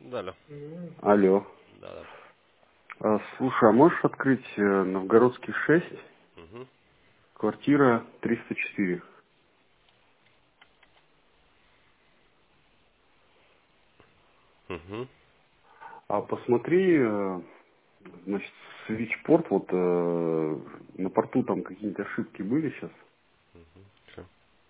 Да, да. Алло. Да, да. Слушай, а можешь открыть Новгородский 6, Угу. квартира 304? Угу. А посмотри, значит, свитчпорт, вот на порту там какие-то ошибки были сейчас. Всё.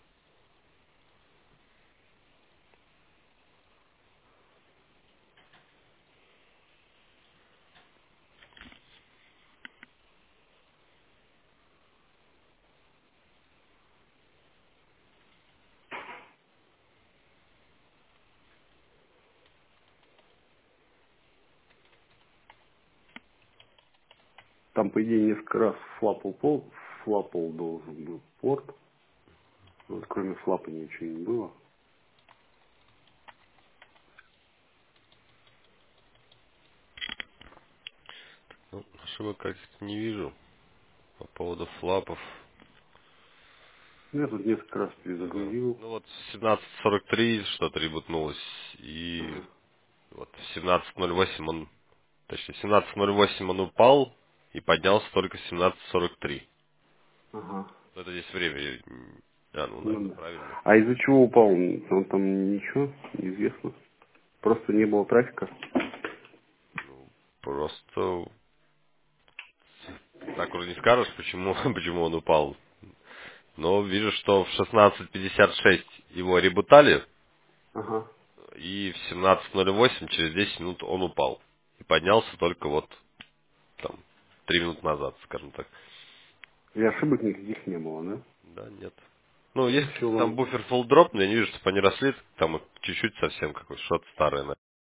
Там, по идее, несколько раз флапал должен был порт. Вот кроме флапа ничего не было. Ну, ошибок как-то не вижу. По поводу флапов. Ну, я тут несколько раз Ага. перезагрузил. Ну вот в 17:43 что-то ребутнулось. И Ага. вот в 17:08 он, точнее, в 17:08 он упал и поднялся только в 17:43. Ага. Ну, это здесь время. Ну, Ну наверное, да. правильно. А из-за чего упал? Там ничего неизвестно. Просто не было трафика. Ну, просто так уже не скажешь, почему, почему он упал. Но вижу, что в 16:56 его ребутали, Ага. и в 17:08 через 10 минут он упал. И поднялся только вот там 3 минуты назад, скажем так. И ошибок никаких не было, да? Да, нет. Ну, Ну есть все, какие-то там ладно. буфер full drop, но я не вижу, чтобы они росли. Там вот чуть-чуть совсем какой-то что-то старое.